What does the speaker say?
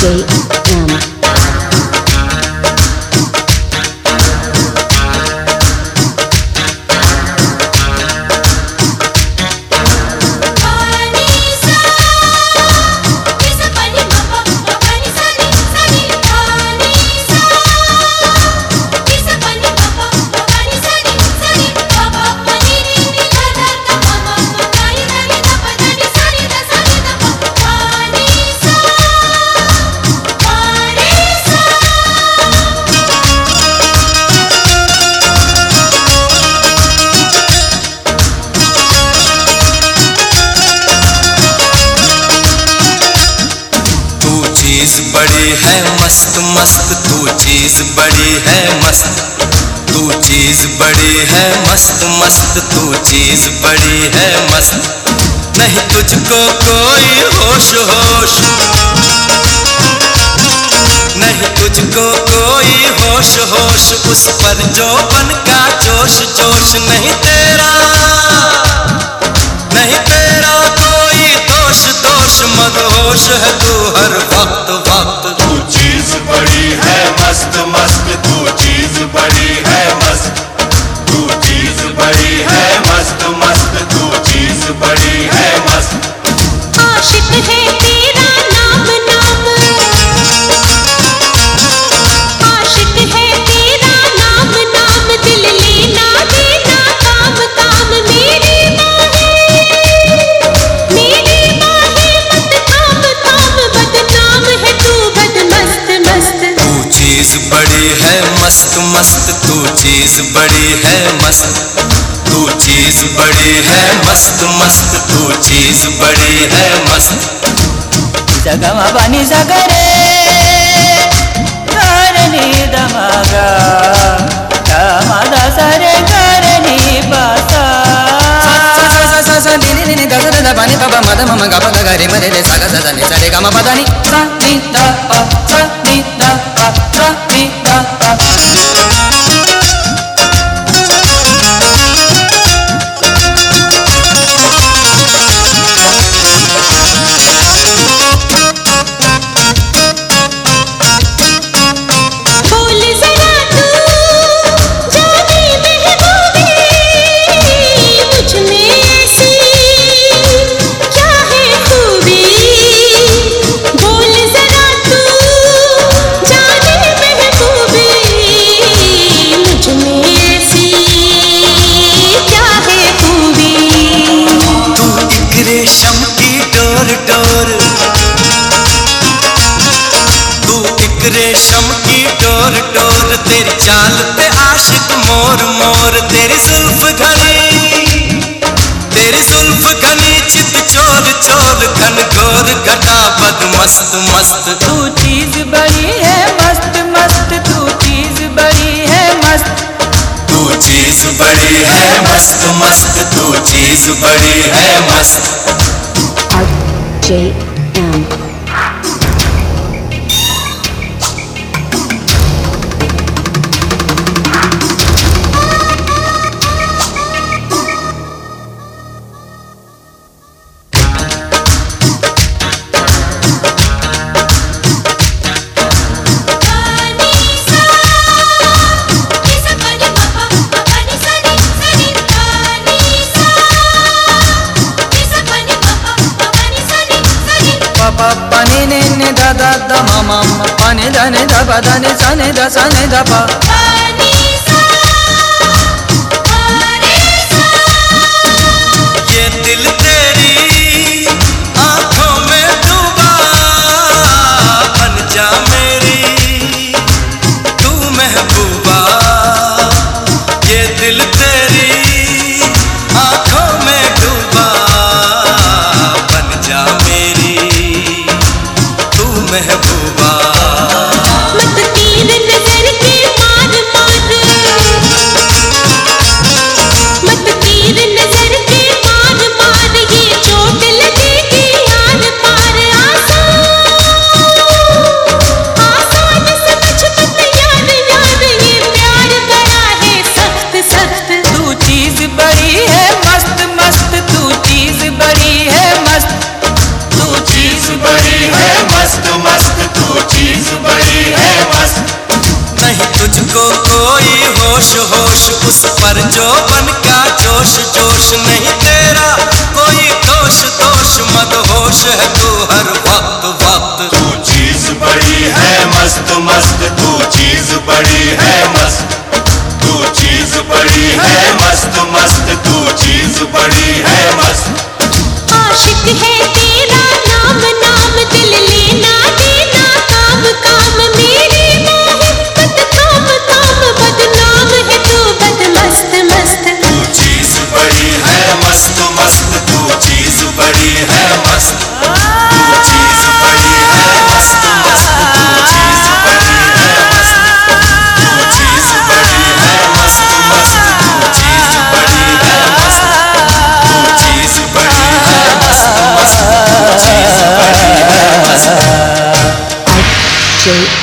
JM. चीज बड़ी है मस्त मस्त, तू चीज बड़ी है मस्त, तू चीज बड़ी है मस्त मस्त, तू चीज बड़ी है मस्त। नहीं तुझको कोई होश होश, नहीं तुझको कोई होश होश, उस पर जो बन का जोश जोश। नहीं तेरा कोई दोष दोष, मदहोश है तू हर वक्त वक्त। तू चीज बड़ी है मस्त मस्त, तू चीज बड़ी है मस्त, तू चीज बड़ी है मस्त मस्त, तू चीज बड़ी है मस्त। आशिक है तेरा नाम नाम, आशिक है तेरा नाम नाम, दिल लेना देना काम काम। मेरी बाहें मत थाम थाम, बदनाम है तू बद मस्त मस्त। तू चीज बड़ी है मस्त मस्त, तू चीज बड़ी है मस्त, तू चीज बड़ी है मस्त मस्त, तू चीज बड़ी है मस्त। जगमा बनी सगरे करनी दमगा, दमदा सरे करनी बसा। नी द द द बनी प मद मम ग प ग रे म रे रे सा ग स द नि सा रे ग म प द नि सा नि द प सा नि द प सा नि द प। रेशम की डोर डोर, तू एक रेशम की डोर डोर, तेरी चाल पे आशिक मोर मोर। तेरी जुल्फ घनी चित चोर चोर, घन घोर घटा बद मस्त मस्त। तू चीज बड़ी है मस्त मस्त, तू चीज बड़ी है मस्त, तू चीज बड़ी है मस्त मस्त, तू चीज बड़ी है मस्त। JM. pani ni ni da da da ma ma ma, pani da ni da ba da ni sa ni da pa। ये दिल तेरी आंखों में डूबा, बन जा मेरी तू महबूबा। ये दिल तेरी आंखों में डूबा, बन जा मेरी तू महबूबा। मत तीर नजर के मार मार, मत तीर नजर के मार मार, ये चोट लगेगी यार पार। आसान समझ मत यार यार, ये प्यार बड़ा है सख्त सख्त। तू चीज बड़ी है मस्त मस्त, तू चीज बड़ी है मस्त, तू चीज बड़ी है मस्त मस्त, तू उस पर जो बन का जोश जोश नहीं तेरा कोई दोष दोष मत होश है तू हर वक्त वक्त। तू चीज बड़ी है मस्त मस्त, तू चीज बड़ी है मस्त, तू चीज बड़ी है मस्त मस्त, तू चीज बड़ी है मस्त। आशिक है तेरा नाम नाम दिल लेना देना काम काम मेरी मोहब्बत काम काम बदनाम है तू बदमस्त मस्त। तू चीज बड़ी है मस्त मस्त, तू चीज बड़ी है मस्त, तू चीज बड़ी है मस्त मस्त, तू चीज बड़ी है मस्त, तू चीज बड़ी है मस्त मस्त, तू चीज बड़ी है मस्त, तू चीज बड़ी है मस्त मस्त, तू चीज बड़ी है मस्त।